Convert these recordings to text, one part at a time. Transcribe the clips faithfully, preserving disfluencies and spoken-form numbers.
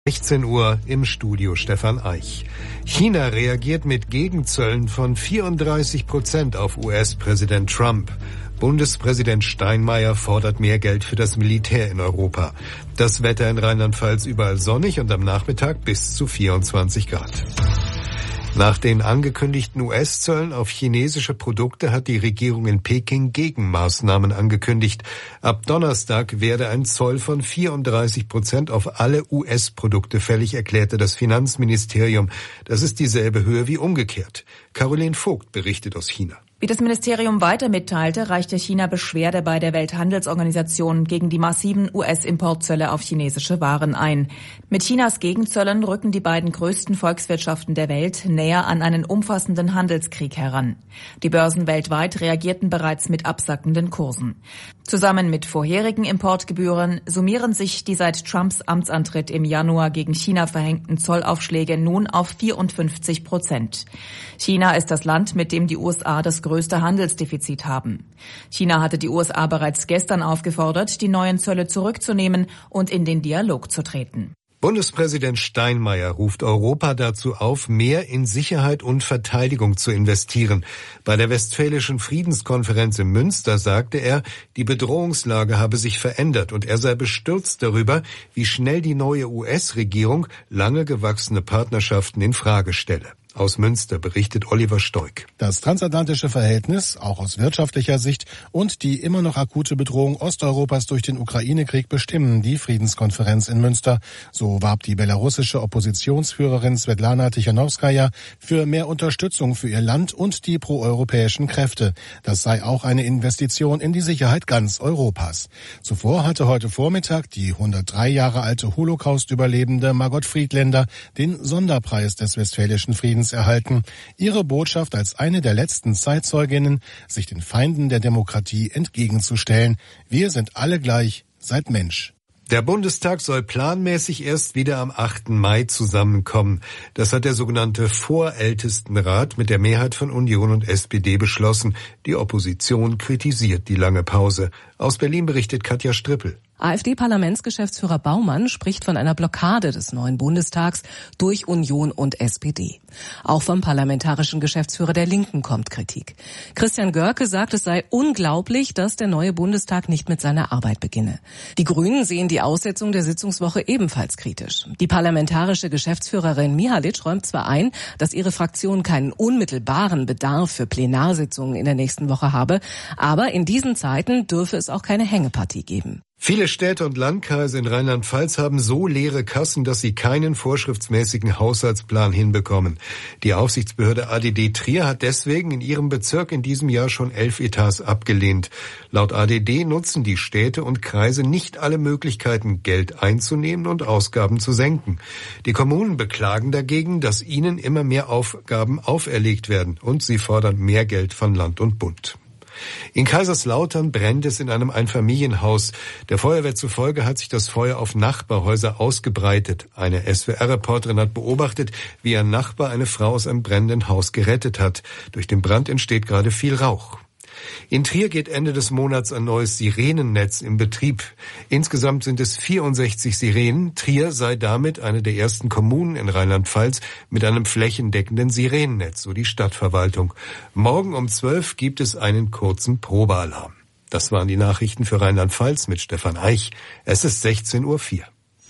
sechzehn Uhr im Studio Stefan Eich. China reagiert mit Gegenzöllen von vierunddreißig Prozent auf U S-Präsident Trump. Bundespräsident Steinmeier fordert mehr Geld für das Militär in Europa. Das Wetter in Rheinland-Pfalz überall sonnig und am Nachmittag bis zu vierundzwanzig Grad. Nach den angekündigten U S-Zöllen auf chinesische Produkte hat die Regierung in Peking Gegenmaßnahmen angekündigt. Ab Donnerstag werde ein Zoll von vierunddreißig Prozent auf alle U S-Produkte fällig, erklärte das Finanzministerium. Das ist dieselbe Höhe wie umgekehrt. Caroline Vogt berichtet aus China. Wie das Ministerium weiter mitteilte, reichte China Beschwerde bei der Welthandelsorganisation gegen die massiven U S-Importzölle auf chinesische Waren ein. Mit Chinas Gegenzöllen rücken die beiden größten Volkswirtschaften der Welt näher an einen umfassenden Handelskrieg heran. Die Börsen weltweit reagierten bereits mit absackenden Kursen. Zusammen mit vorherigen Importgebühren summieren sich die seit Trumps Amtsantritt im Januar gegen China verhängten Zollaufschläge nun auf vierundfünfzig Prozent. China ist das Land, mit dem die U S A das größte Handelsdefizit haben. China hatte die U S A bereits gestern aufgefordert, die neuen Zölle zurückzunehmen und in den Dialog zu treten. Bundespräsident Steinmeier ruft Europa dazu auf, mehr in Sicherheit und Verteidigung zu investieren. Bei der Westfälischen Friedenskonferenz in Münster sagte er, die Bedrohungslage habe sich verändert und er sei bestürzt darüber, wie schnell die neue U S-Regierung lange gewachsene Partnerschaften in Frage stelle. Aus Münster berichtet Oliver Stoik. Das transatlantische Verhältnis, auch aus wirtschaftlicher Sicht, und die immer noch akute Bedrohung Osteuropas durch den Ukraine-Krieg bestimmen die Friedenskonferenz in Münster. So warb die belarussische Oppositionsführerin Svetlana Tichanowskaja für mehr Unterstützung für ihr Land und die proeuropäischen Kräfte. Das sei auch eine Investition in die Sicherheit ganz Europas. Zuvor hatte heute Vormittag die hundertdrei Jahre alte Holocaust-Überlebende Margot Friedländer den Sonderpreis des Westfälischen Friedens erhalten. Ihre Botschaft als eine der letzten Zeitzeuginnen, sich den Feinden der Demokratie entgegenzustellen. Wir sind alle gleich, seid Mensch. Der Bundestag soll planmäßig erst wieder am achten Mai zusammenkommen. Das hat der sogenannte Vorältestenrat mit der Mehrheit von Union und S P D beschlossen. Die Opposition kritisiert die lange Pause. Aus Berlin berichtet Katja Strippel. AfD-Parlamentsgeschäftsführer Baumann spricht von einer Blockade des neuen Bundestags durch Union und S P D. Auch vom parlamentarischen Geschäftsführer der Linken kommt Kritik. Christian Görke sagt, es sei unglaublich, dass der neue Bundestag nicht mit seiner Arbeit beginne. Die Grünen sehen die Aussetzung der Sitzungswoche ebenfalls kritisch. Die parlamentarische Geschäftsführerin Mihalic räumt zwar ein, dass ihre Fraktion keinen unmittelbaren Bedarf für Plenarsitzungen in der nächsten Woche habe, aber in diesen Zeiten dürfe es auch keine Hängepartie geben. Viele Städte und Landkreise in Rheinland-Pfalz haben so leere Kassen, dass sie keinen vorschriftsmäßigen Haushaltsplan hinbekommen. Die Aufsichtsbehörde A D D Trier hat deswegen in ihrem Bezirk in diesem Jahr schon elf Etats abgelehnt. Laut A D D nutzen die Städte und Kreise nicht alle Möglichkeiten, Geld einzunehmen und Ausgaben zu senken. Die Kommunen beklagen dagegen, dass ihnen immer mehr Aufgaben auferlegt werden und sie fordern mehr Geld von Land und Bund. In Kaiserslautern brennt es in einem Einfamilienhaus. Der Feuerwehr zufolge hat sich das Feuer auf Nachbarhäuser ausgebreitet. Eine S W R-Reporterin hat beobachtet, wie ein Nachbar eine Frau aus einem brennenden Haus gerettet hat. Durch den Brand entsteht gerade viel Rauch. In Trier geht Ende des Monats ein neues Sirenennetz in Betrieb. Insgesamt sind es vierundsechzig Sirenen. Trier sei damit eine der ersten Kommunen in Rheinland-Pfalz mit einem flächendeckenden Sirenennetz, so die Stadtverwaltung. Morgen um zwölf gibt es einen kurzen Probealarm. Das waren die Nachrichten für Rheinland-Pfalz mit Stefan Eich. Es ist sechzehn Uhr vier.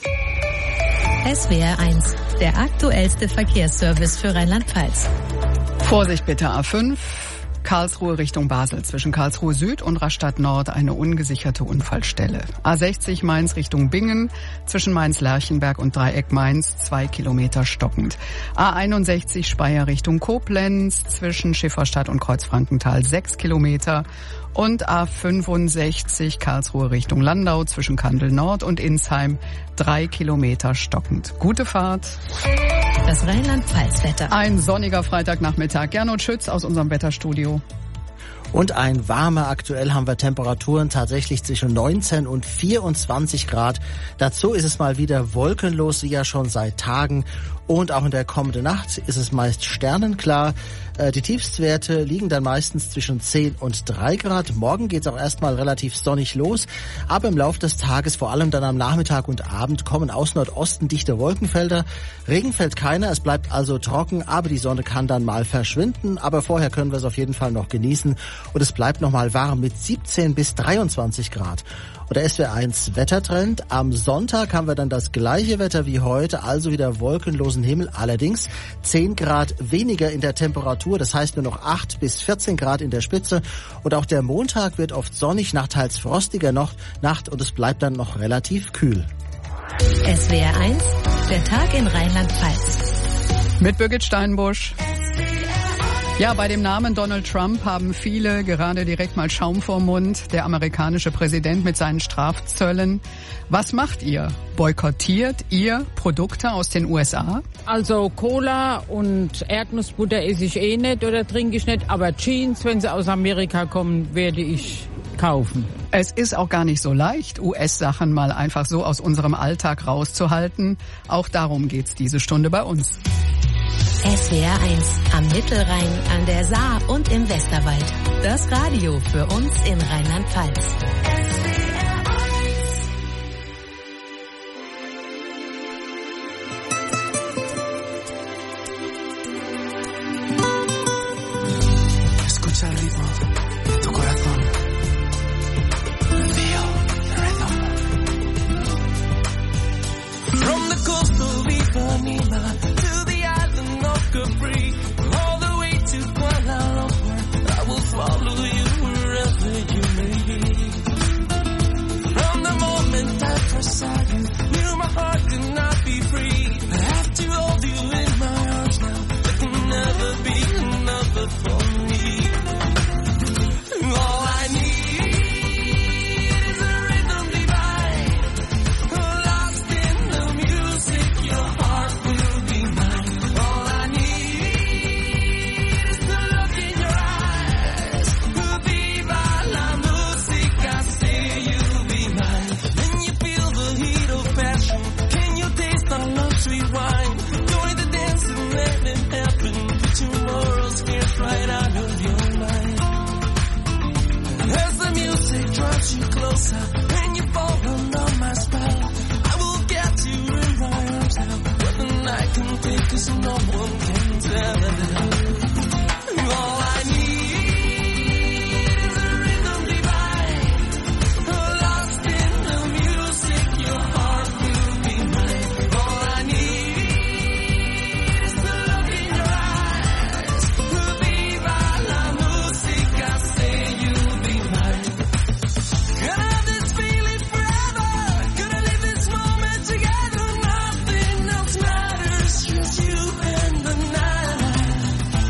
S W R eins, der aktuellste Verkehrsservice für Rheinland-Pfalz. Vorsicht bitte A fünf. Karlsruhe Richtung Basel. Zwischen Karlsruhe Süd und Rastatt Nord eine ungesicherte Unfallstelle. A sechzig Mainz Richtung Bingen. Zwischen Mainz-Lerchenberg und Dreieck Mainz zwei Kilometer stockend. A einundsechzig Speyer Richtung Koblenz. Zwischen Schifferstadt und Kreuzfrankenthal sechs Kilometer. Und A fünfundsechzig Karlsruhe Richtung Landau. Zwischen Kandel Nord und Insheim drei Kilometer stockend. Gute Fahrt. Das Rheinland-Pfalz-Wetter. Ein sonniger Freitagnachmittag. Gernot Schütz aus unserem Wetterstudio. Und ein warmer, aktuell haben wir Temperaturen tatsächlich zwischen neunzehn und vierundzwanzig Grad. Dazu ist es mal wieder wolkenlos, wie ja schon seit Tagen. Und auch in der kommenden Nacht ist es meist sternenklar. Die Tiefstwerte liegen dann meistens zwischen zehn und drei Grad. Morgen geht es auch erstmal relativ sonnig los. Aber im Laufe des Tages, vor allem dann am Nachmittag und Abend, kommen aus Nordosten dichte Wolkenfelder. Regen fällt keiner, es bleibt also trocken, aber die Sonne kann dann mal verschwinden. Aber vorher können wir es auf jeden Fall noch genießen. Und es bleibt nochmal warm mit siebzehn bis dreiundzwanzig Grad. Und der S W R eins Wettertrend. Am Sonntag haben wir dann das gleiche Wetter wie heute, also wieder wolkenlosen Himmel. Allerdings zehn Grad weniger in der Temperatur, das heißt nur noch acht bis vierzehn Grad in der Spitze. Und auch der Montag wird oft sonnig, nachteils frostiger noch Nacht und es bleibt dann noch relativ kühl. S W R eins, der Tag in Rheinland-Pfalz. Mit Birgit Steinbusch. Ja, bei dem Namen Donald Trump haben viele gerade direkt mal Schaum vorm Mund. Der amerikanische Präsident mit seinen Strafzöllen. Was macht ihr? Boykottiert ihr Produkte aus den U S A? Also Cola und Erdnussbutter esse ich eh nicht oder trinke ich nicht. Aber Jeans, wenn sie aus Amerika kommen, werde ich kaufen. Es ist auch gar nicht so leicht, U S-Sachen mal einfach so aus unserem Alltag rauszuhalten. Auch darum geht's diese Stunde bei uns. S W R eins am Mittelrhein, an der Saar und im Westerwald. Das Radio für uns in Rheinland-Pfalz. Escucha el ritmo de tu corazón. Feel the rhythm. From the coast of Ipanema to the island of Capri, all the way to Kuala Lumpur, I will follow you wherever you may be. From the moment I first saw you, knew my heart could not be free. I have to hold you in my arms now. There can never be another for me. All I need is a rhythm divine, lost in the music. Your heart will be mine. All I need is the look in your eyes. Viva la música, say you'll be mine. When you feel the heat of passion, can you taste our love sweet wine? Join the dance and let it happen. Put tomorrow's scares right out of your mind. As the music drives you closer, when you fall under my spell, I will get you in my arms now. But the night can take, 'cause no one can tell. All I need is a rhythm divine, lost in the music. Your heart will be mine. All I need is the look in your eyes. Viva la música, say you'll be mine. Gonna have this feeling forever. Gonna live this moment together. Nothing else matters, just you and the night.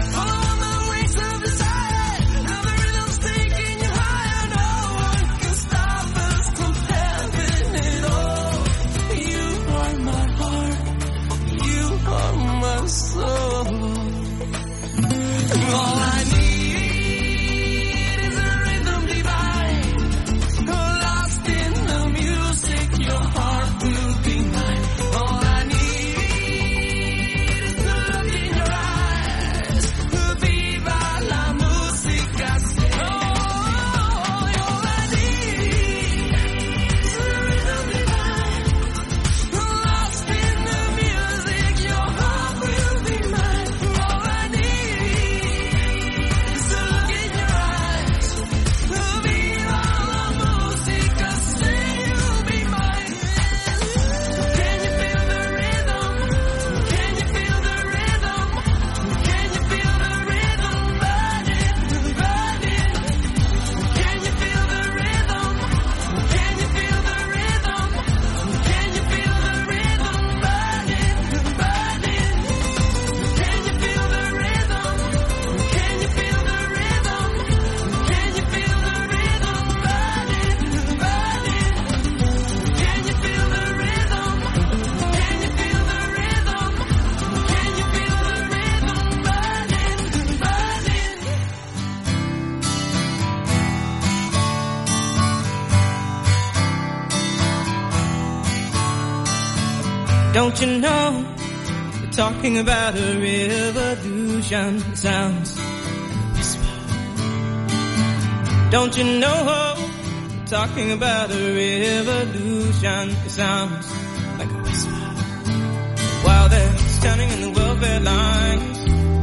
Don't you know, we're talking about a revolution. It sounds like a whisper. Don't you know, we're talking about a revolution. It sounds like a whisper. While they're standing in the welfare lines,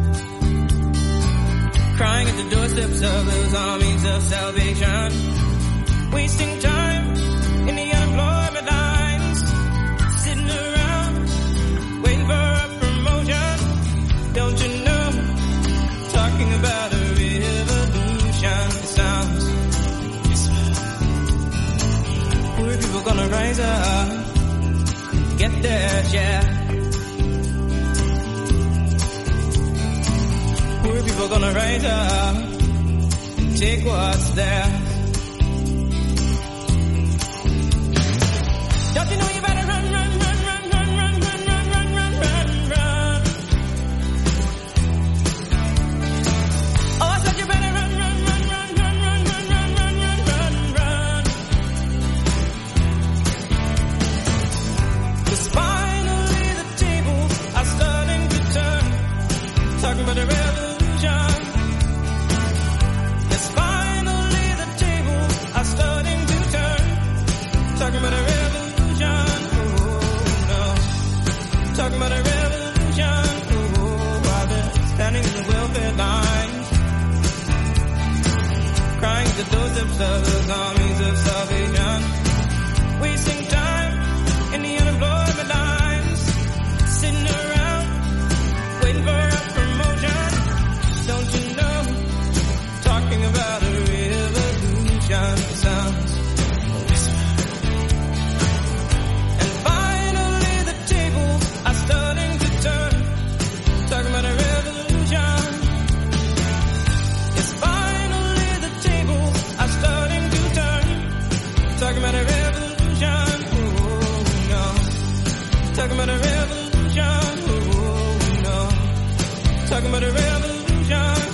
crying at the doorsteps of those armies of salvation, wasting time in the unemployment lines, sitting around waiting for a promotion. Don't you know, talking about a revolution. It sounds whisper. Poor people gonna rise up, get their share. Poor people gonna rise up and take what's theirs. Don't you know you better run, run, run, run, run, run, run, run, run, run, run, run. Oh, I said you better run, run, run, run, run, run, run, run, run, run, run. 'Cause finally the tables are starting to turn, talking about the revolution. Yes, finally the tables are starting to turn, talking about a revolution. Talking about a revolution, oh, while they're standing in the welfare lines, crying at the doorsteps of those armies of salvation, wasting time in the unemployment lines, sitting around waiting for a promotion. Don't you know, talking about a revolution sounds whisper. And finally the tables are starting to turn, talking about a revolution. Yes, finally the tables are starting to turn, talking about a revolution. Oh no, talking about a revolution. Oh no, talking about a revolution.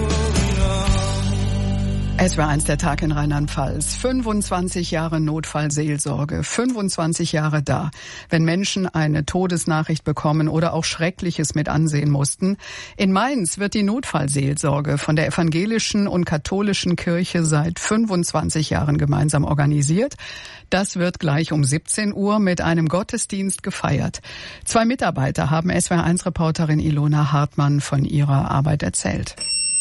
Es war eins der Tag in Rheinland-Pfalz. fünfundzwanzig Jahre Notfallseelsorge, fünfundzwanzig Jahre da. Wenn Menschen eine Todesnachricht bekommen oder auch Schreckliches mit ansehen mussten. In Mainz wird die Notfallseelsorge von der evangelischen und katholischen Kirche seit fünfundzwanzig Jahren gemeinsam organisiert. Das wird gleich um siebzehn Uhr mit einem Gottesdienst gefeiert. Zwei Mitarbeiter haben S W R eins Reporterin Ilona Hartmann von ihrer Arbeit erzählt.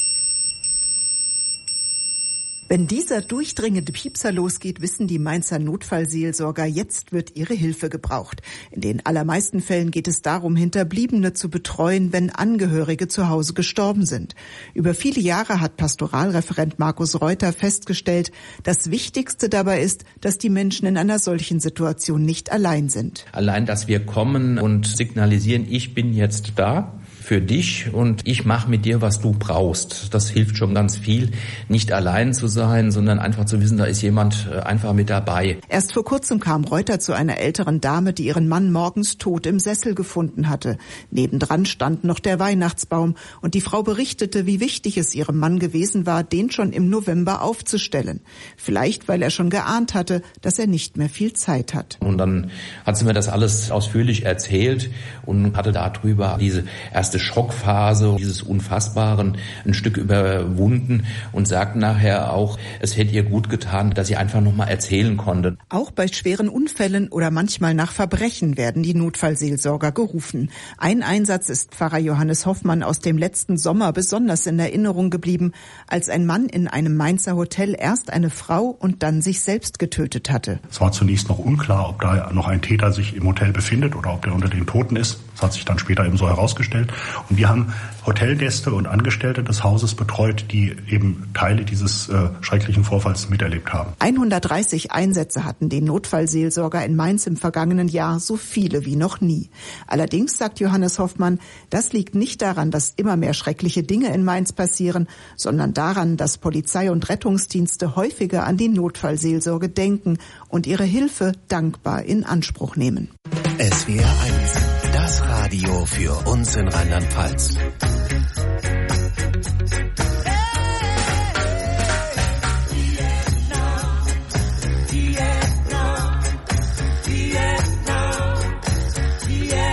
Wenn dieser durchdringende Piepser losgeht, wissen die Mainzer Notfallseelsorger, jetzt wird ihre Hilfe gebraucht. In den allermeisten Fällen geht es darum, Hinterbliebene zu betreuen, wenn Angehörige zu Hause gestorben sind. Über viele Jahre hat Pastoralreferent Markus Reuter festgestellt, das Wichtigste dabei ist, dass die Menschen in einer solchen Situation nicht allein sind. Allein, dass wir kommen und signalisieren, ich bin jetzt da für dich und ich mache mit dir, was du brauchst. Das hilft schon ganz viel, nicht allein zu sein, sondern einfach zu wissen, da ist jemand einfach mit dabei. Erst vor kurzem kam Reuter zu einer älteren Dame, die ihren Mann morgens tot im Sessel gefunden hatte. Nebendran stand noch der Weihnachtsbaum und die Frau berichtete, wie wichtig es ihrem Mann gewesen war, den schon im November aufzustellen. Vielleicht, weil er schon geahnt hatte, dass er nicht mehr viel Zeit hat. Und dann hat sie mir das alles ausführlich erzählt und hatte darüber diese erste Schockphase, dieses Unfassbaren ein Stück überwunden und sagt nachher auch, es hätte ihr gut getan, dass sie einfach noch mal erzählen konnte. Auch bei schweren Unfällen oder manchmal nach Verbrechen werden die Notfallseelsorger gerufen. Ein Einsatz ist Pfarrer Johannes Hoffmann aus dem letzten Sommer besonders in Erinnerung geblieben, als ein Mann in einem Mainzer Hotel erst eine Frau und dann sich selbst getötet hatte. Es war zunächst noch unklar, ob da noch ein Täter sich im Hotel befindet oder ob der unter den Toten ist. Das hat sich dann später eben so herausgestellt. Und wir haben Hotelgäste und Angestellte des Hauses betreut, die eben Teile dieses äh, schrecklichen Vorfalls miterlebt haben. hundertdreißig Einsätze hatten die Notfallseelsorger in Mainz im vergangenen Jahr, so viele wie noch nie. Allerdings, sagt Johannes Hoffmann, das liegt nicht daran, dass immer mehr schreckliche Dinge in Mainz passieren, sondern daran, dass Polizei und Rettungsdienste häufiger an die Notfallseelsorge denken und ihre Hilfe dankbar in Anspruch nehmen. S W R eins, das Radio für uns in Rheinland-Pfalz. Yeah.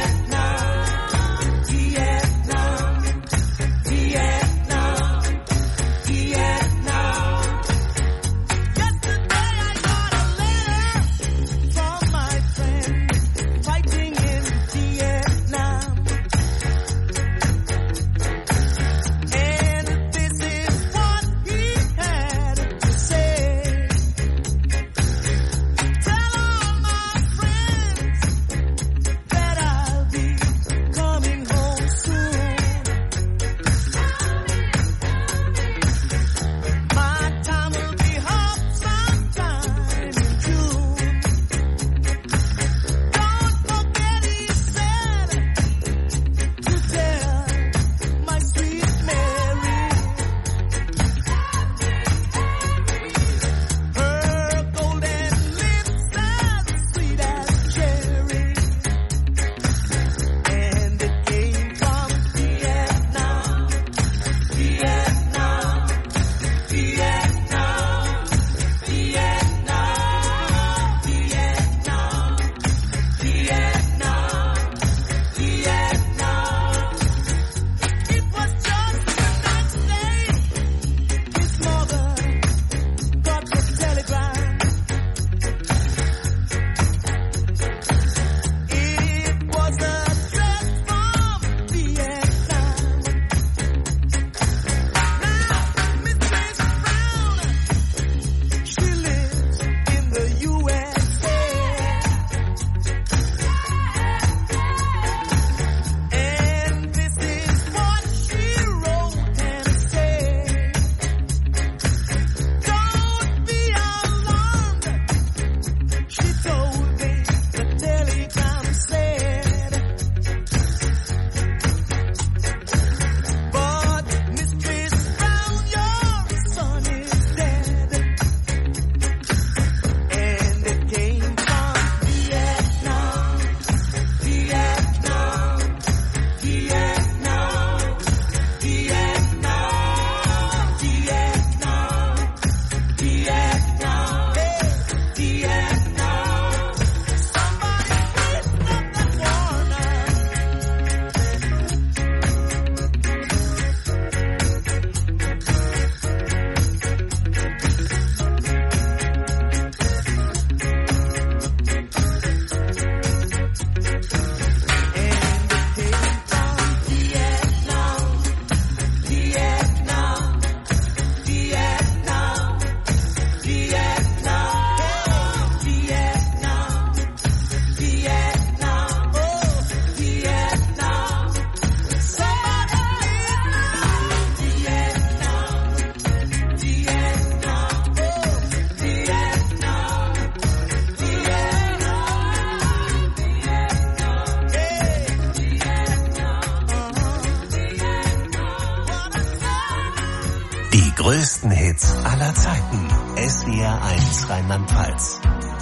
Die größten Hits aller Zeiten. S W R eins Rheinland-Pfalz.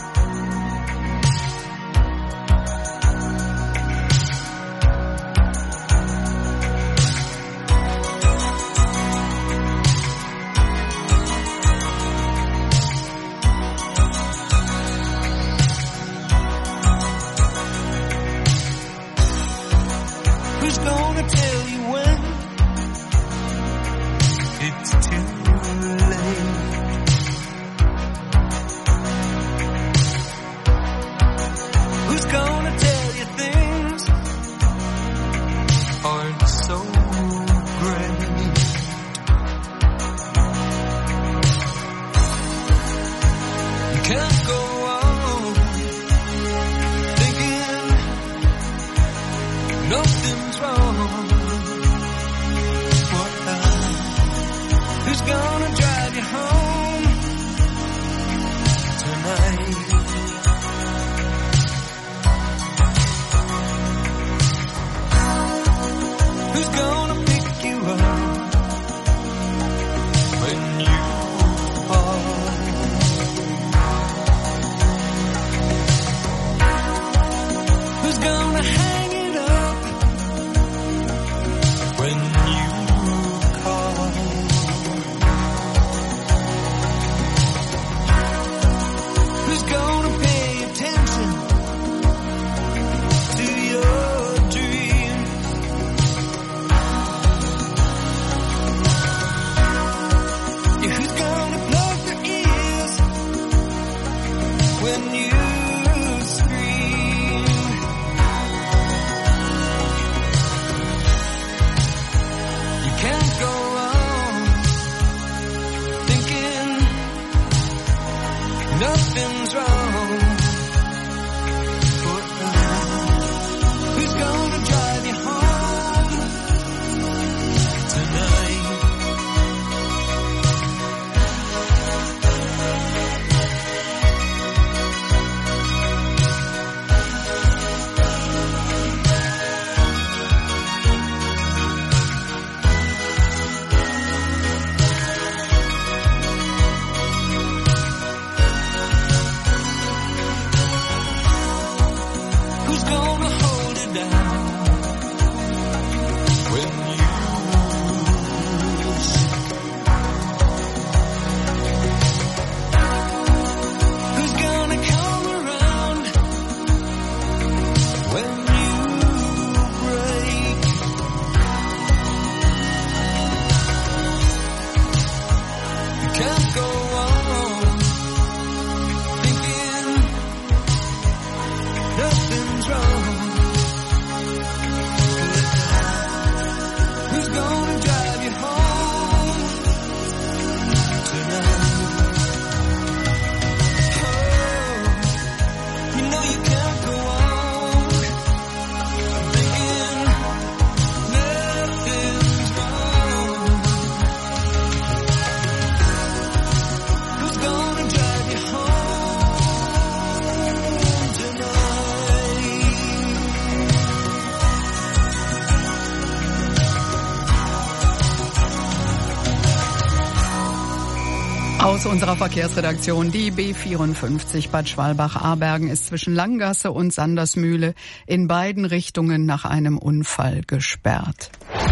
Aus unserer Verkehrsredaktion, die B vierundfünfzig Bad Schwalbach-Abergen ist zwischen Langgasse und Sandersmühle in beiden Richtungen nach einem Unfall gesperrt.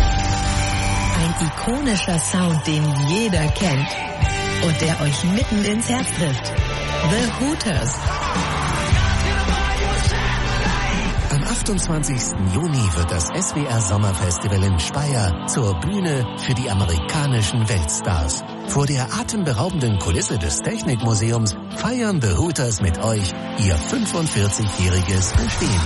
Ein ikonischer Sound, den jeder kennt und der euch mitten ins Herz trifft. The Hooters. Am achtundzwanzigsten Juni wird das S W R Sommerfestival in Speyer zur Bühne für die amerikanischen Weltstars. Vor der atemberaubenden Kulisse des Technikmuseums feiern The Hooters mit euch ihr fünfundvierzigjähriges Bestehen.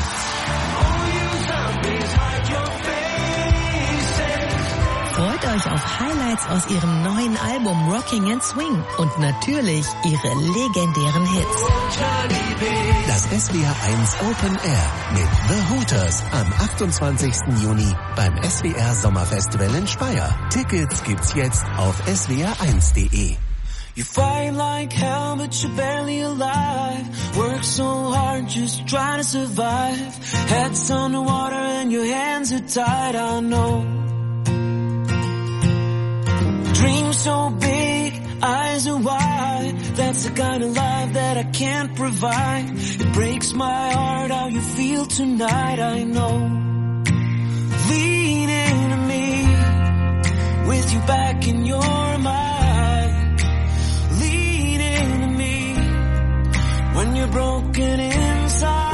Freut euch auf Highlights aus ihrem neuen Album Rocking and Swing und natürlich ihre legendären Hits. Das S W R eins Open Air mit The Hooters am achtundzwanzigsten Juni beim S W R Sommerfestival in Speyer. Tickets gibt's jetzt auf s w r eins punkt d e. You fight like hell, but you're barely alive. Work so hard, just trying to survive. Head's underwater and your hands are tied, I know. Dreams so big. That's the kind of love that I can't provide. It breaks my heart how you feel tonight, I know. Lean into me, with you back in your mind. Lean into me, when you're broken inside.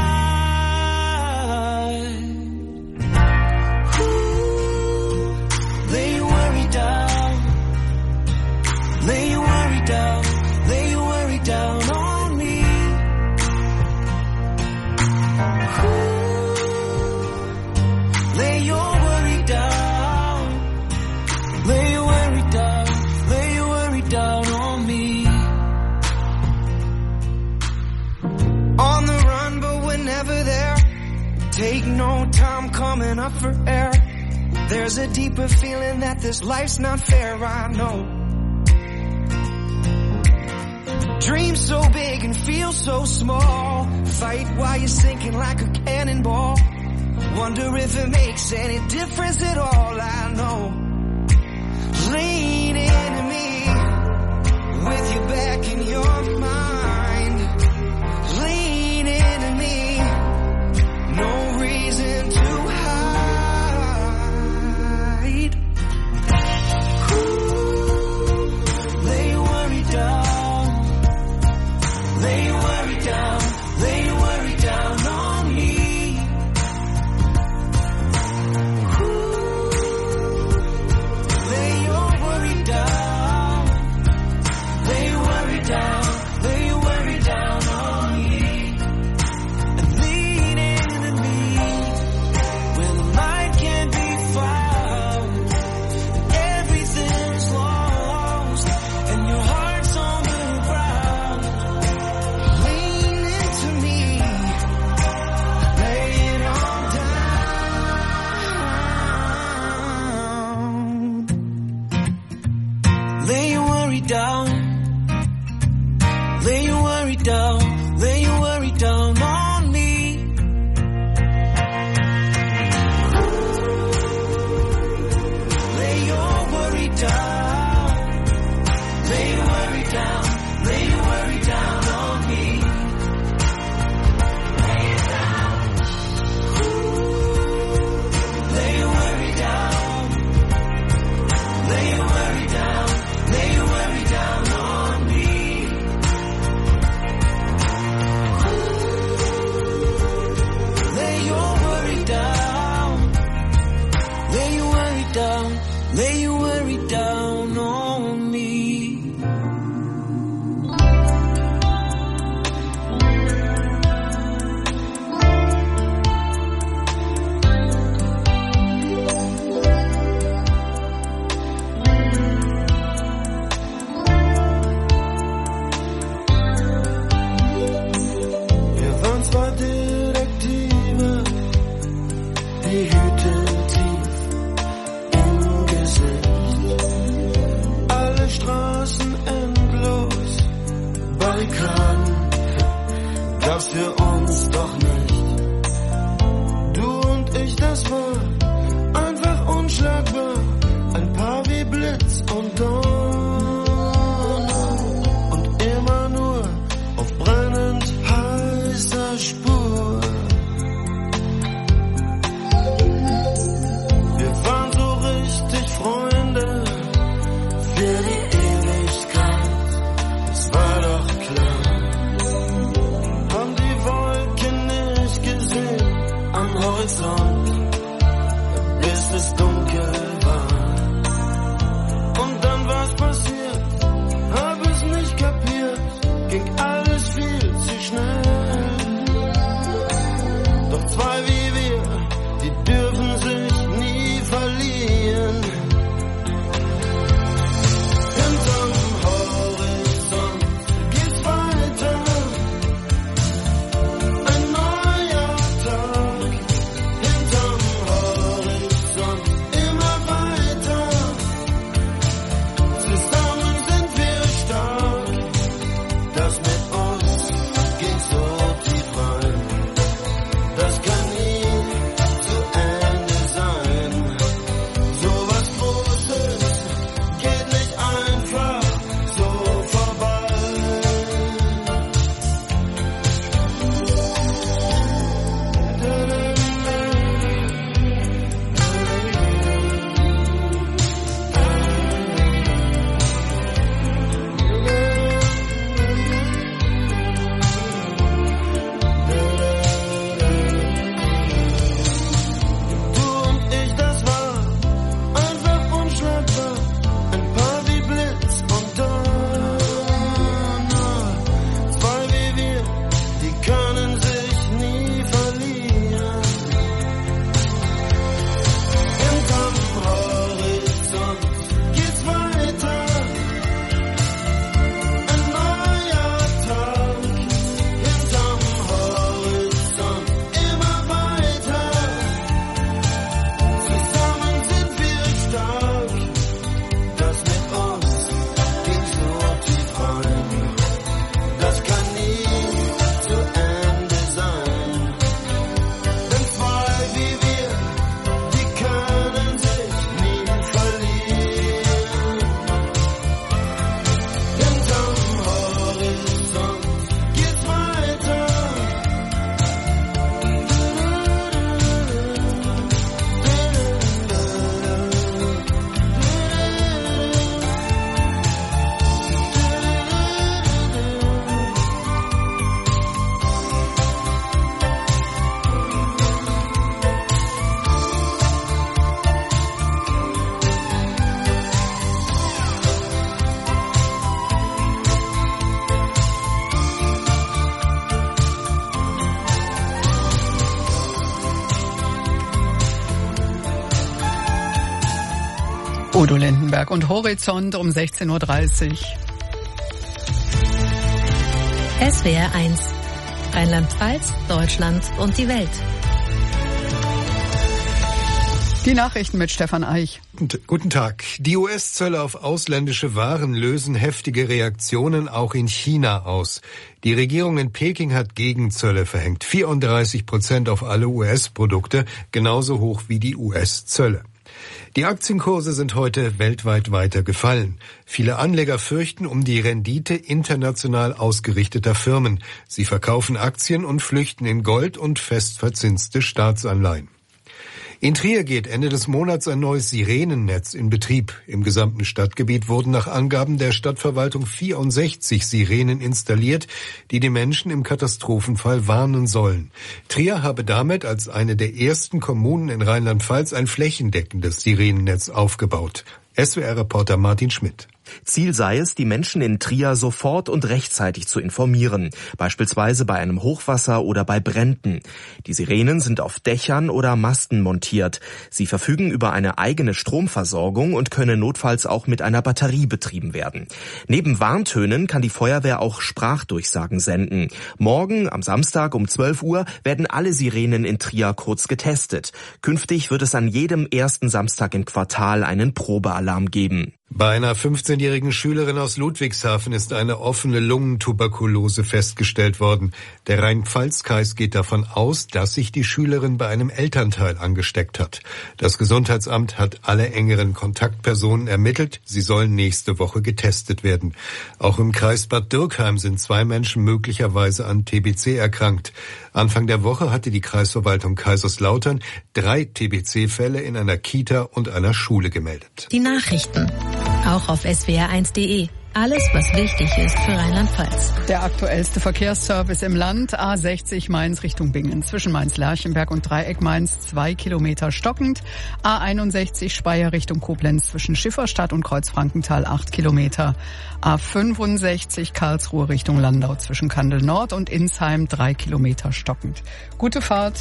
Ooh, lay your worry down. Lay your worry down. Lay your worry down on me. Ooh, lay your worry down. Lay your worry down. Lay your worry down on me. On the run, but we're never there. Take no time coming up for air. There's a deeper feeling that this life's not fair, I know. Dreams so big and feel so small. Fight while you're sinking like a cannonball. Wonder if it makes any difference at all, I know. Lean into me, with you back in your mind. Lean into me, no reason to hide. Ooh, lay your worry down. Lay your worry down. Lay your worry down on me. Ooh, lay your worry down. Lay your worry down. Lay your worry down on me. And lean into me when the light can't be found. And everything's lost and your heart's on the ground. Lean into me, lay it all down. Lay your worry down. Lay your worry down. Lay your worry down on me. Lay your worry down. Lay your worry down. Lay your worry down on me. Lay it down. Lay your worry down. Lay your worry down. Lay your worry down on me. Lay your worry down. Lay your worry down. Lay your worry down on me. Wir waren zwei Detektive, die Hüte tief im Gesicht. Alle Straßen endlos, Barrikaden gab's für uns doch nicht. Du und ich, das war einfach unschlagbar. Ein Paar wie Blitz und Donner und immer nur auf brennend heißer Spur. Wir waren so richtig Freunde für die Ewigkeit, das war doch klar. Haben die Wolken Udo Lindenberg und Horizont um sechzehn Uhr dreißig. S W R eins. Rheinland-Pfalz, Deutschland und die Welt. Die Nachrichten mit Stefan Eich. Guten Tag. Die U S-Zölle auf ausländische Waren lösen heftige Reaktionen auch in China aus. Die Regierung in Peking hat Gegenzölle verhängt. vierunddreißig Prozent auf alle U S-Produkte, genauso hoch wie die U S-Zölle. Die Aktienkurse sind heute weltweit weiter gefallen. Viele Anleger fürchten um die Rendite international ausgerichteter Firmen. Sie verkaufen Aktien und flüchten in Gold und festverzinste Staatsanleihen. In Trier geht Ende des Monats ein neues Sirenennetz in Betrieb. Im gesamten Stadtgebiet wurden nach Angaben der Stadtverwaltung vierundsechzig Sirenen installiert, die die Menschen im Katastrophenfall warnen sollen. Trier habe damit als eine der ersten Kommunen in Rheinland-Pfalz ein flächendeckendes Sirenennetz aufgebaut. S W R-Reporter Martin Schmidt. Ziel sei es, die Menschen in Trier sofort und rechtzeitig zu informieren, beispielsweise bei einem Hochwasser oder bei Bränden. Die Sirenen sind auf Dächern oder Masten montiert. Sie verfügen über eine eigene Stromversorgung und können notfalls auch mit einer Batterie betrieben werden. Neben Warntönen kann die Feuerwehr auch Sprachdurchsagen senden. Morgen, am Samstag um zwölf Uhr, werden alle Sirenen in Trier kurz getestet. Künftig wird es an jedem ersten Samstag im Quartal einen Probealarm geben. Bei einer fünfzehnjährigen Schülerin aus Ludwigshafen ist eine offene Lungentuberkulose festgestellt worden. Der Rhein-Pfalz-Kreis geht davon aus, dass sich die Schülerin bei einem Elternteil angesteckt hat. Das Gesundheitsamt hat alle engeren Kontaktpersonen ermittelt. Sie sollen nächste Woche getestet werden. Auch im Kreis Bad Dürkheim sind zwei Menschen möglicherweise an T B C erkrankt. Anfang der Woche hatte die Kreisverwaltung Kaiserslautern drei T B C-Fälle in einer Kita und einer Schule gemeldet. Die Nachrichten. Auch auf S W R eins Punkt de. Alles, was wichtig ist für Rheinland-Pfalz. Der aktuellste Verkehrsservice im Land, A sechzig Mainz Richtung Bingen. Zwischen Mainz-Lerchenberg und Dreieck Mainz zwei Kilometer stockend. A einundsechzig Speyer Richtung Koblenz zwischen Schifferstadt und Kreuzfrankenthal acht Kilometer. A fünfundsechzig Karlsruhe Richtung Landau zwischen Kandel Nord und Insheim drei Kilometer stockend. Gute Fahrt.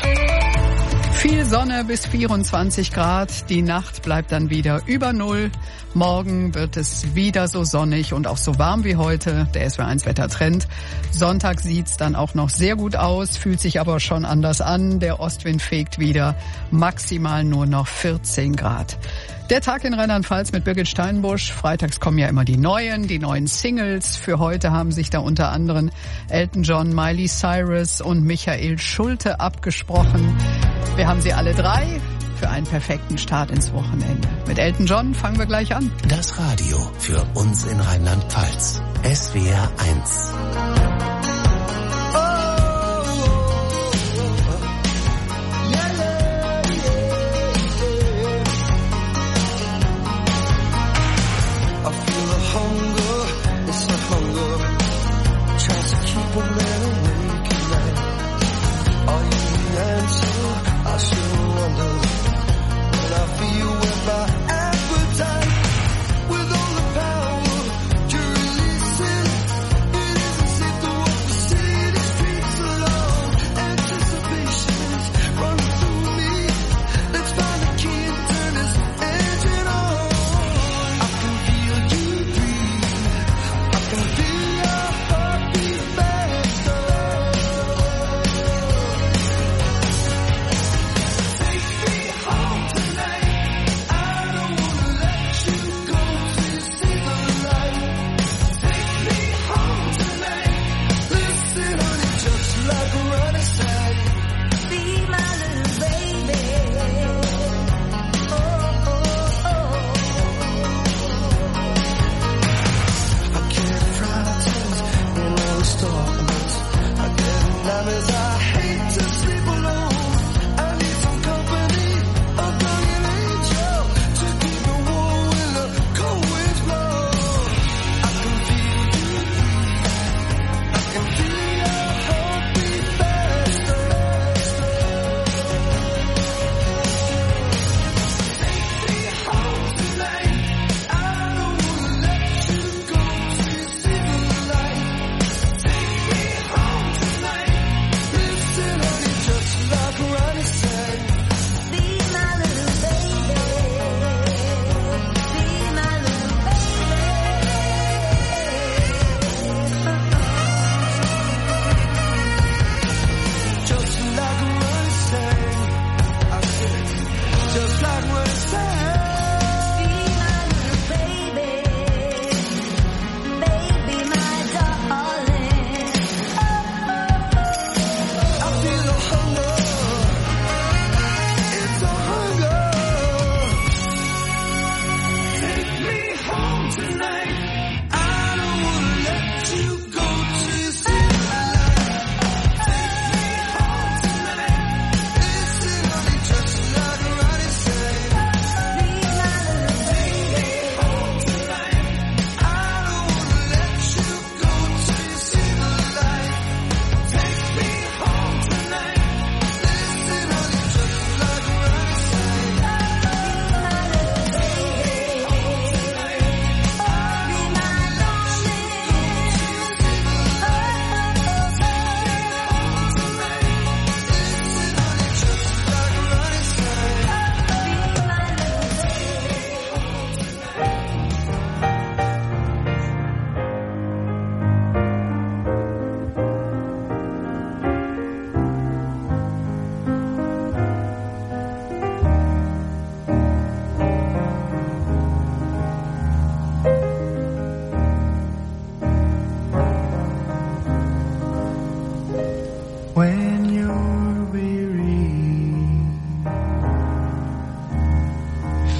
Viel Sonne bis vierundzwanzig Grad. Die Nacht bleibt dann wieder über Null. Morgen wird es wieder so sonnig und auch so warm wie heute. Der S W R eins Wettertrend. Sonntag sieht's dann auch noch sehr gut aus, fühlt sich aber schon anders an. Der Ostwind fegt wieder, maximal nur noch vierzehn Grad. Der Tag in Rheinland-Pfalz mit Birgit Steinbusch. Freitags kommen ja immer die neuen, die neuen Singles. Für heute haben sich da unter anderem Elton John, Miley Cyrus und Michael Schulte abgesprochen. Wir haben sie alle drei für einen perfekten Start ins Wochenende. Mit Elton John fangen wir gleich an. Das Radio für uns in Rheinland-Pfalz. S W R eins. With all the power to release it, it isn't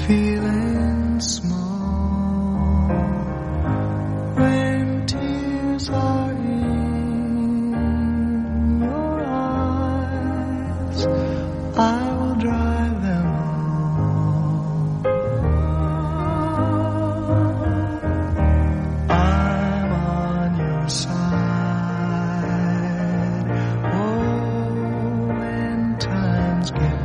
feeling small when tears are in your eyes. I will dry them all. I'm on your side. Oh, when times get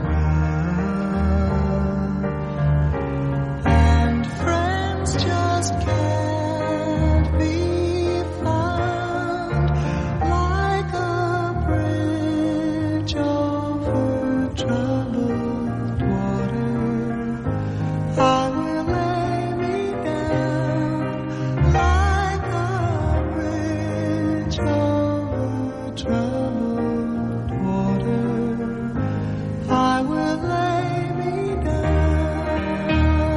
rough and friends just can't be found, like a bridge over troubled water, I will lay me down like a bridge over troubled water. I will lay me down.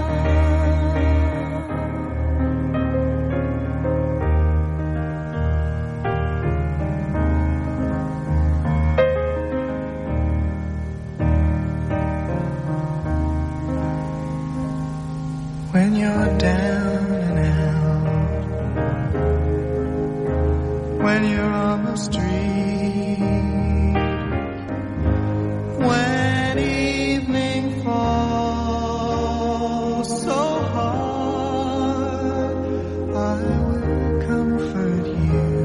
When you're down and out, when you're on the street, when evening falls so hard, I will comfort you.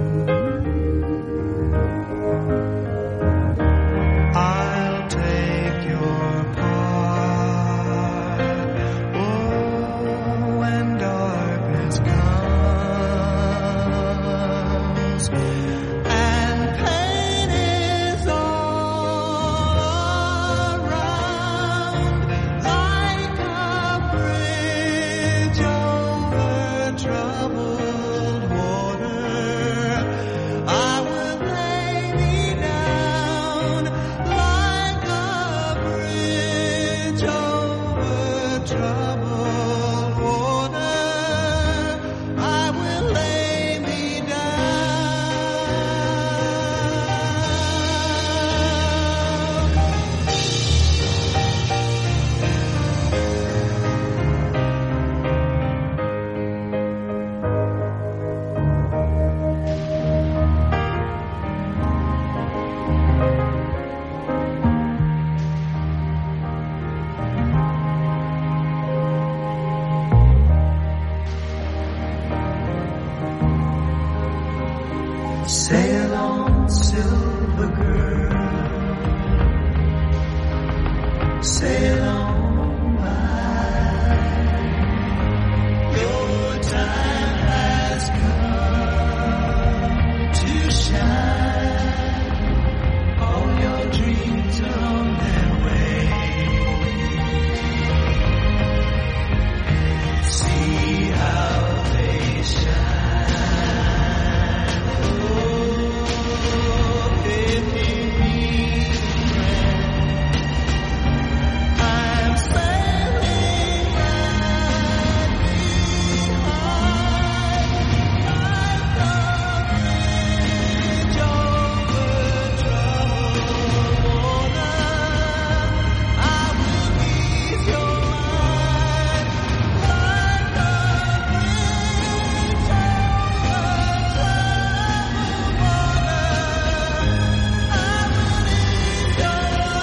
I'll take your part. Oh, when darkness comes and pain is all around, like a bridge over troubled water, I will lay me down like a bridge over troubled water. I will lay me sail on, silver girl, sail on by. Your time has come to shine. All your dreams are on their way. See how they shine. I'm sailing right behind, like a bridge over troubled water. I will ease your mind, like a bridge over troubled water. I will ease your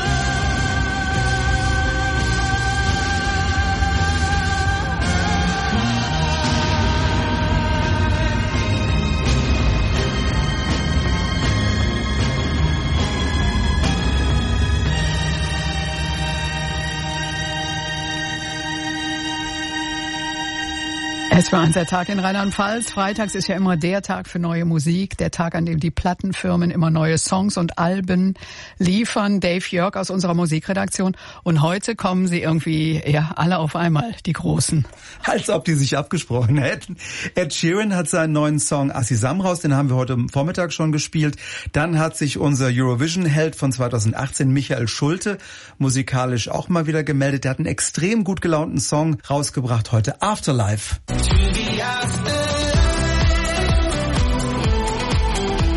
Es war der Tag in Rheinland-Pfalz. Freitags ist ja immer der Tag für neue Musik, der Tag, an dem die Plattenfirmen immer neue Songs und Alben liefern. Dave Jörg aus unserer Musikredaktion. Und heute kommen sie irgendwie, ja, alle auf einmal, die Großen. Als ob die sich abgesprochen hätten. Ed Sheeran hat seinen neuen Song Assisam raus, den haben wir heute Vormittag schon gespielt. Dann hat sich unser Eurovision-Held von zweitausendachtzehn, Michael Schulte, musikalisch auch mal wieder gemeldet. Der hat einen extrem gut gelaunten Song rausgebracht heute, Afterlife.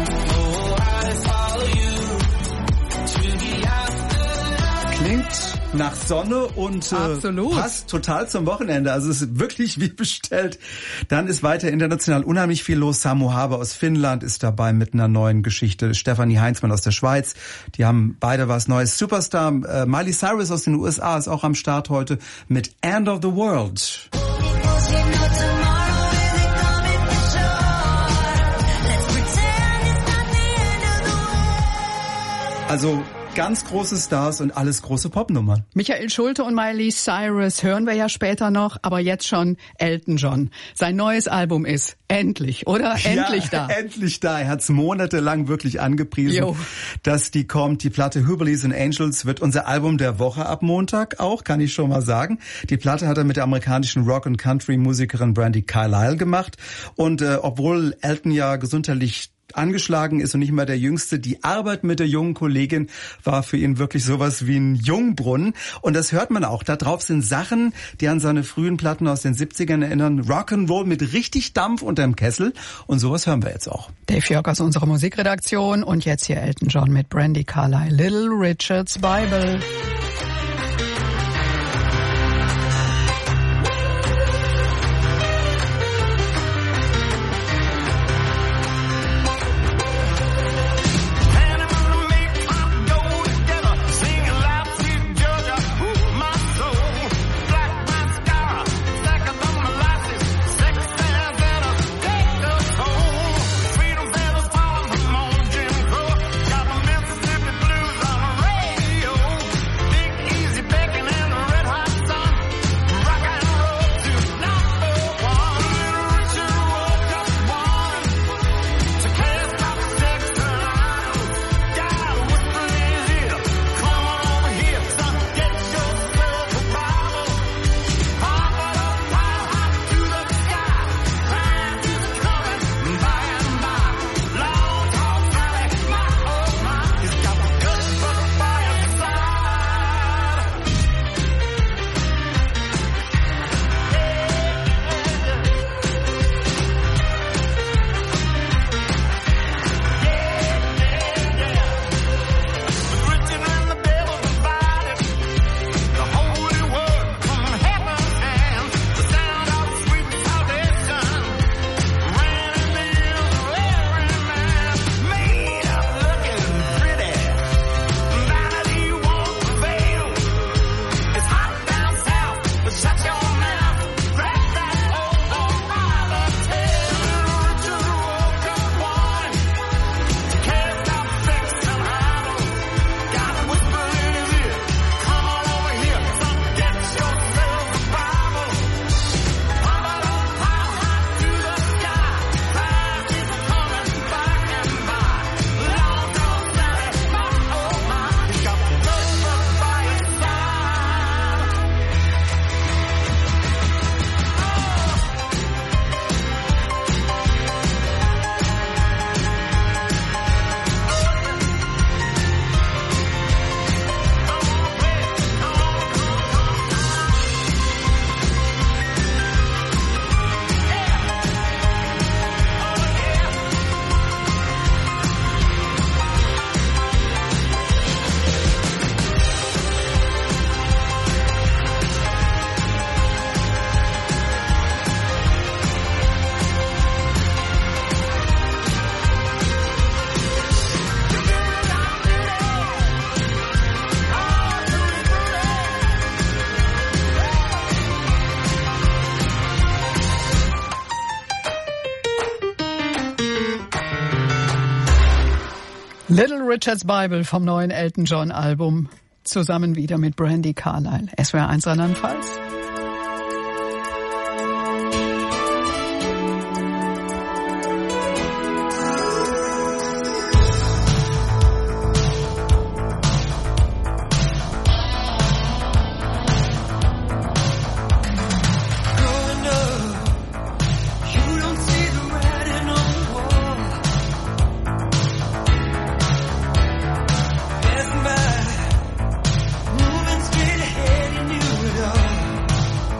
Klingt nach Sonne und äh, passt total zum Wochenende. Also es ist wirklich wie bestellt. Dann ist weiter international unheimlich viel los. Samu Haber aus Finnland ist dabei mit einer neuen Geschichte. Stefanie Heinzmann aus der Schweiz. Die haben beide was Neues. Superstar äh, Miley Cyrus aus den U S A ist auch am Start heute mit End of the World. Also ganz große Stars und alles große Popnummern. Michael Schulte und Miley Cyrus hören wir ja später noch, aber jetzt schon Elton John. Sein neues Album ist endlich, oder? Endlich ja, da. Endlich da. Er hat's monatelang wirklich angepriesen, jo. dass die kommt. Die Platte Hillbillies and Angels wird unser Album der Woche ab Montag auch, kann ich schon mal sagen. Die Platte hat er mit der amerikanischen Rock- und Country-Musikerin Brandi Carlile gemacht. Und äh, obwohl Elton ja gesundheitlich angeschlagen ist und nicht mehr der Jüngste. Die Arbeit mit der jungen Kollegin war für ihn wirklich sowas wie ein Jungbrunnen. Und das hört man auch. Da drauf sind Sachen, die an seine frühen Platten aus den siebzigern erinnern. Rock'n'Roll mit richtig Dampf unterm Kessel. Und sowas hören wir jetzt auch. Dave Jörg aus unserer Musikredaktion und jetzt hier Elton John mit Brandi Carlile, Little Richard's Bible. Little Richard's Bible vom neuen Elton John Album. Zusammen wieder mit Brandi Carlile. S W R eins Rheinland-Pfalz. Moving straight ahead, you knew it all.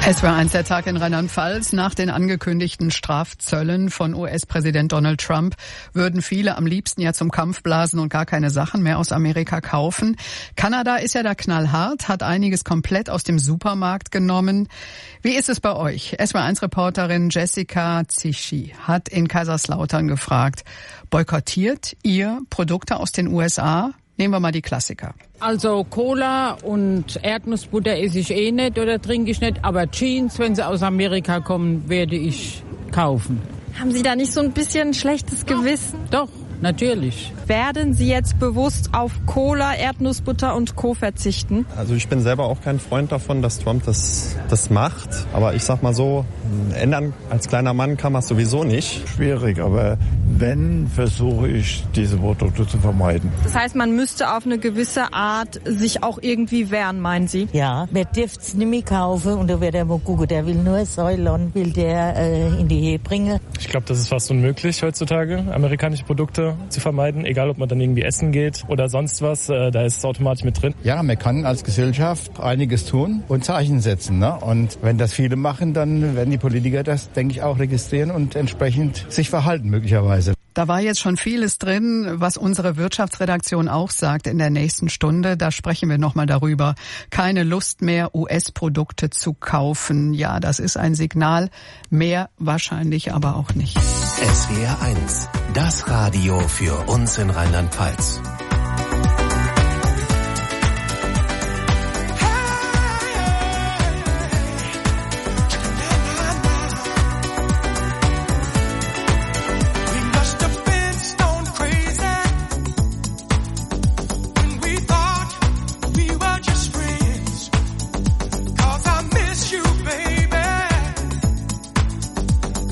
Es war eins der Tag in Rheinland-Pfalz. Nach den angekündigten Strafzöllen von U S-Präsident Donald Trump würden viele am liebsten ja zum Kampf blasen und gar keine Sachen mehr aus Amerika kaufen. Kanada ist ja da knallhart, hat einiges komplett aus dem Supermarkt genommen. Wie ist es bei euch? S W R eins Reporterin Jessica Zischi hat in Kaiserslautern gefragt, boykottiert ihr Produkte aus den U S A? Nehmen wir mal die Klassiker. Also Cola und Erdnussbutter esse ich eh nicht oder trinke ich nicht, aber Jeans, wenn sie aus Amerika kommen, werde ich kaufen. Haben Sie da nicht so ein bisschen schlechtes Gewissen? Doch, natürlich. Werden Sie jetzt bewusst auf Cola, Erdnussbutter und Co. verzichten? Also ich bin selber auch kein Freund davon, dass Trump das, das macht. Aber ich sag mal so, ändern als kleiner Mann kann man es sowieso nicht. Schwierig, aber wenn, versuche ich, diese Produkte zu vermeiden. Das heißt, man müsste auf eine gewisse Art sich auch irgendwie wehren, meinen Sie? Ja, man dürfte es nicht mehr kaufen und da wird er mal gucken, der will nur Säulon, will der äh, in die Ehe bringen. Ich glaube, das ist fast unmöglich heutzutage, amerikanische Produkte zu vermeiden, egal ob man dann irgendwie essen geht oder sonst was, äh, da ist es automatisch mit drin. Ja, man kann als Gesellschaft einiges tun und Zeichen setzen. Ne? Und wenn das viele machen, dann werden die Politiker das, denke ich, auch registrieren und entsprechend sich verhalten möglicherweise. Da war jetzt schon vieles drin, was unsere Wirtschaftsredaktion auch sagt in der nächsten Stunde. Da sprechen wir nochmal darüber. Keine Lust mehr, U S-Produkte zu kaufen. Ja, das ist ein Signal. Mehr wahrscheinlich aber auch nicht. S W R eins, das Radio für uns in Rheinland-Pfalz.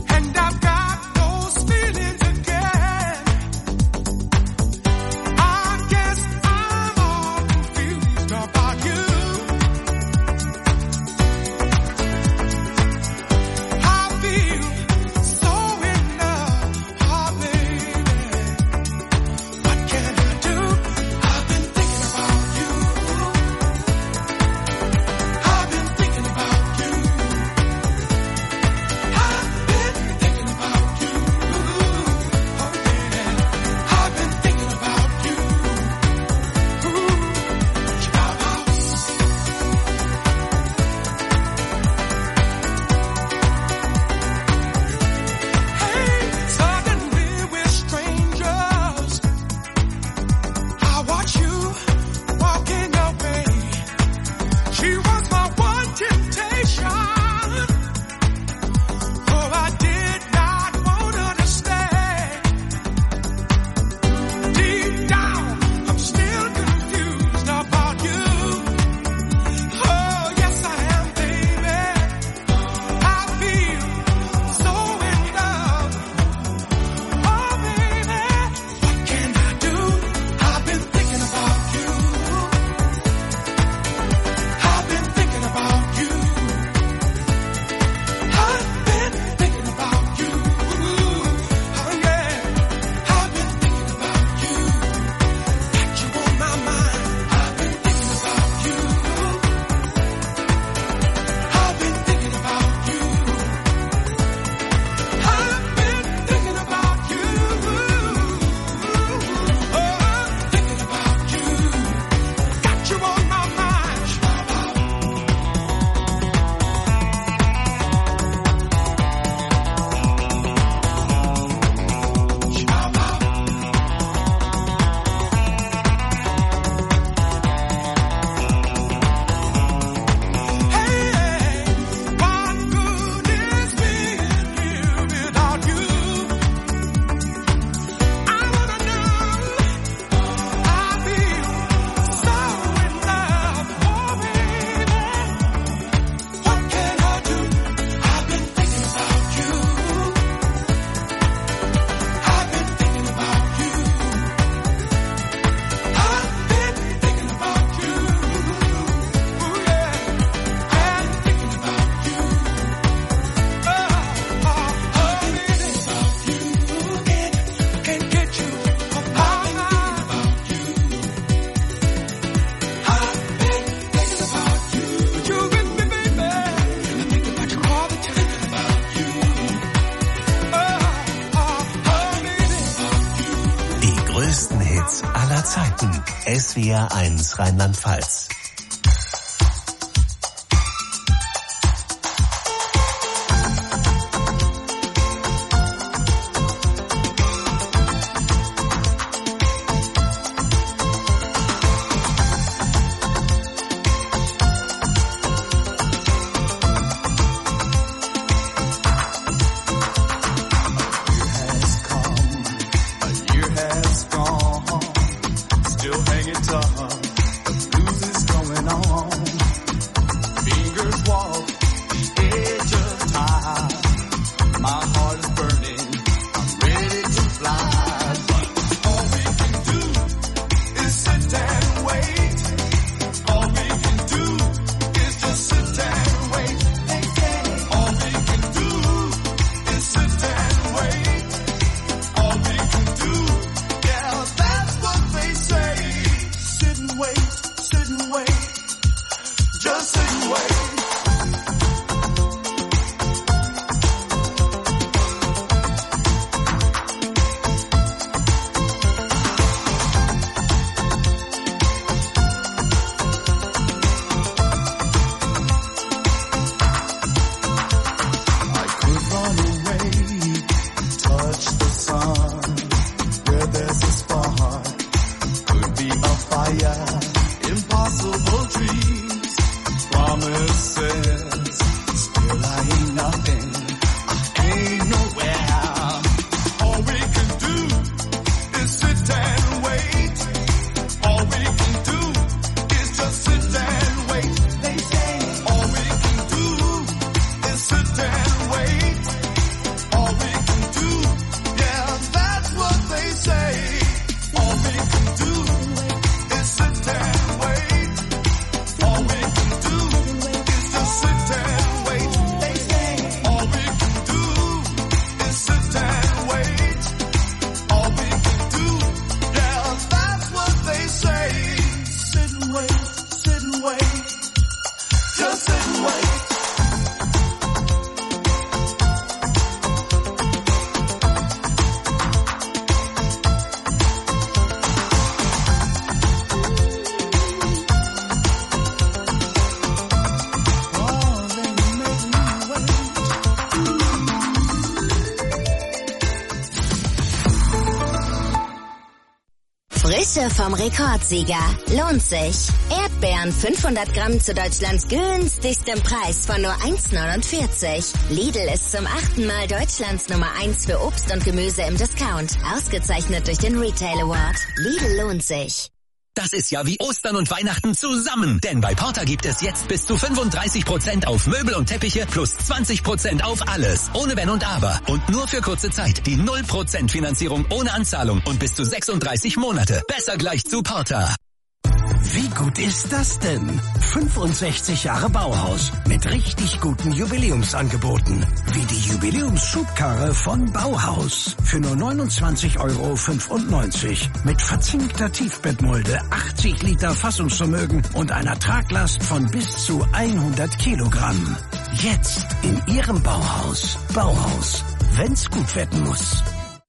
I S W R eins Rheinland-Pfalz. Frische vom Rekordsieger. Lohnt sich. Erdbeeren fünfhundert Gramm zu Deutschlands günstigstem Preis von nur eins neunundvierzig. Lidl ist zum achten Mal Deutschlands Nummer eins für Obst und Gemüse im Discount. Ausgezeichnet durch den Retail Award. Lidl lohnt sich. Das ist ja wie Ostern und Weihnachten zusammen. Denn bei Porter gibt es jetzt bis zu fünfunddreißig Prozent auf Möbel und Teppiche plus zwanzig Prozent auf alles. Ohne Wenn und Aber. Und nur für kurze Zeit. Die null Prozent Finanzierung ohne Anzahlung und bis zu sechsunddreißig Monate. Besser gleich zu Porter. Wie gut ist das denn? fünfundsechzig Jahre Bauhaus mit richtig guten Jubiläumsangeboten. Wie die Jubiläumsschubkarre von Bauhaus. Für nur neunundzwanzig Euro fünfundneunzig. Mit verzinkter Tiefbettmulde, achtzig Liter Fassungsvermögen und einer Traglast von bis zu hundert Kilogramm. Jetzt in Ihrem Bauhaus. Bauhaus. Wenn's gut werden muss.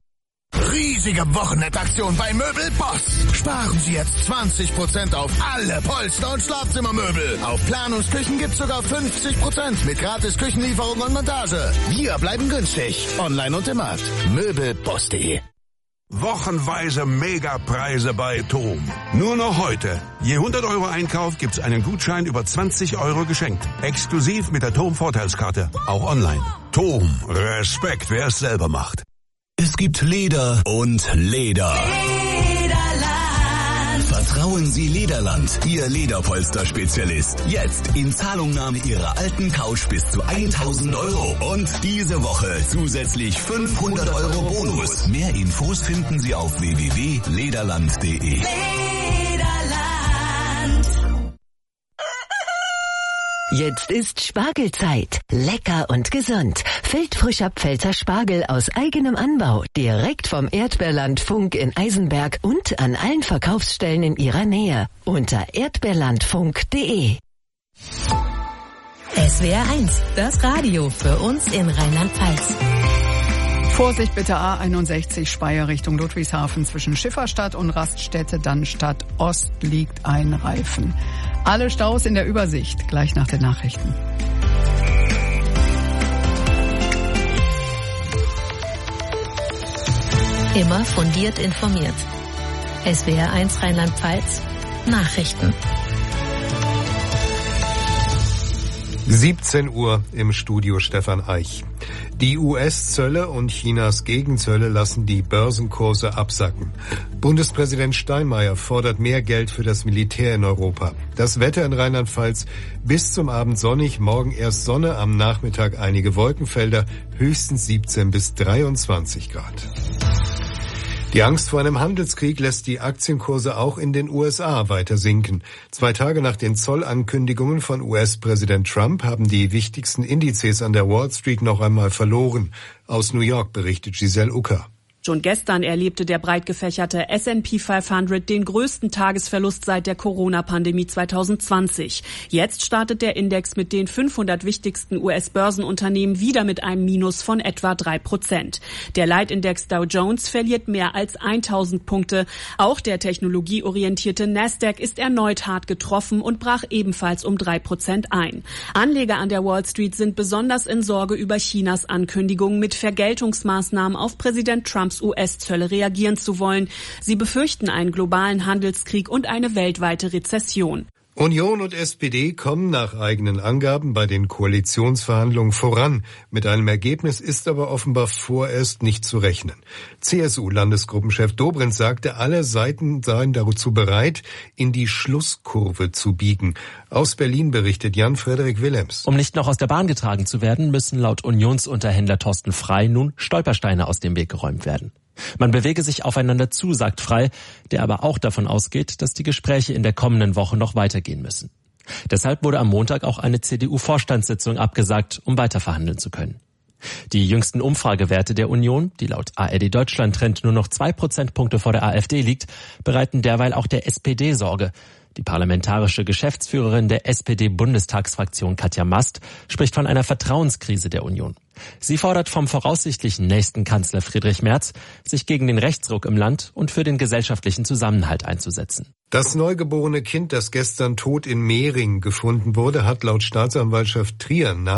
Riesige Wochenendaktion bei Möbel Boss. Sparen Sie jetzt zwanzig Prozent auf alle Polster- und Schlafzimmermöbel. Auf Planungsküchen gibt's sogar fünfzig Prozent mit gratis Küchenlieferung und Montage. Wir bleiben günstig. Online und im Markt. möbelboss punkt de. Wochenweise Megapreise bei TOM. Nur noch heute. Je hundert Euro Einkauf gibt's einen Gutschein über zwanzig Euro geschenkt. Exklusiv mit der TOM Vorteilskarte. Auch online. TOM. Respekt, wer es selber macht. Es gibt Leder und Leder. Lederland. Vertrauen Sie Lederland, Ihr Lederpolster-Spezialist. Jetzt in Zahlungnahme Ihrer alten Couch bis zu tausend Euro. Und diese Woche zusätzlich fünfhundert Euro Bonus. Mehr Infos finden Sie auf w w w punkt lederland punkt de. Lederland. Jetzt ist Spargelzeit. Lecker und gesund. Feldfrischer Pfälzer Spargel aus eigenem Anbau. Direkt vom Erdbeerland Funk in Eisenberg und an allen Verkaufsstellen in Ihrer Nähe. Unter erdbeerlandfunk punkt de. S W R eins, das Radio für uns in Rheinland-Pfalz. Vorsicht bitte A einundsechzig Speyer Richtung Ludwigshafen zwischen Schifferstadt und Raststätte Dannstatt Ost liegt ein Reifen. Alle Staus in der Übersicht, gleich nach den Nachrichten. Immer fundiert informiert. S W R eins Rheinland-Pfalz, Nachrichten. siebzehn Uhr im Studio Stefan Eich. Die U S-Zölle und Chinas Gegenzölle lassen die Börsenkurse absacken. Bundespräsident Steinmeier fordert mehr Geld für das Militär in Europa. Das Wetter in Rheinland-Pfalz bis zum Abend sonnig, morgen erst Sonne, am Nachmittag einige Wolkenfelder, höchstens siebzehn bis dreiundzwanzig Grad. Die Angst vor einem Handelskrieg lässt die Aktienkurse auch in den U S A weiter sinken. Zwei Tage nach den Zollankündigungen von U S-Präsident Trump haben die wichtigsten Indizes an der Wall Street noch einmal verloren. Aus New York berichtet Giselle Ucker. Schon gestern erlebte der breit gefächerte S and P fünfhundert den größten Tagesverlust seit der Corona-Pandemie zwanzig zwanzig. Jetzt startet der Index mit den fünfhundert wichtigsten U S-Börsenunternehmen wieder mit einem Minus von etwa drei Prozent. Der Leitindex Dow Jones verliert mehr als tausend Punkte. Auch der technologieorientierte Nasdaq ist erneut hart getroffen und brach ebenfalls um drei Prozent ein. Anleger an der Wall Street sind besonders in Sorge über Chinas Ankündigungen, mit Vergeltungsmaßnahmen auf Präsident Trumps U S-Zölle reagieren zu wollen. Sie befürchten einen globalen Handelskrieg und eine weltweite Rezession. Union und S P D kommen nach eigenen Angaben bei den Koalitionsverhandlungen voran. Mit einem Ergebnis ist aber offenbar vorerst nicht zu rechnen. C S U-Landesgruppenchef Dobrindt sagte, alle Seiten seien dazu bereit, in die Schlusskurve zu biegen. Aus Berlin berichtet Jan-Frederik Willems. Um nicht noch aus der Bahn getragen zu werden, müssen laut Unionsunterhändler Thorsten Frey nun Stolpersteine aus dem Weg geräumt werden. Man bewege sich aufeinander zu, sagt Frey, der aber auch davon ausgeht, dass die Gespräche in der kommenden Woche noch weitergehen müssen. Deshalb wurde am Montag auch eine C D U-Vorstandssitzung abgesagt, um weiter verhandeln zu können. Die jüngsten Umfragewerte der Union, die laut A R D Deutschland Trend nur noch zwei Prozentpunkte vor der AfD liegt, bereiten derweil auch der S P D Sorge. Die parlamentarische Geschäftsführerin der S P D-Bundestagsfraktion Katja Mast spricht von einer Vertrauenskrise der Union. Sie fordert vom voraussichtlichen nächsten Kanzler Friedrich Merz, sich gegen den Rechtsruck im Land und für den gesellschaftlichen Zusammenhalt einzusetzen. Das neugeborene Kind, das gestern tot in Mehring gefunden wurde, hat laut Staatsanwaltschaft Trier nach